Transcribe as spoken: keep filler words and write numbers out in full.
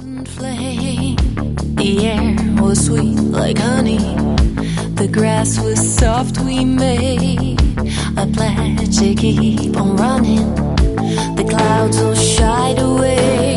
Flame. The air was sweet like honey. The grass was soft. We made a pledge to keep on running. The clouds all shied away.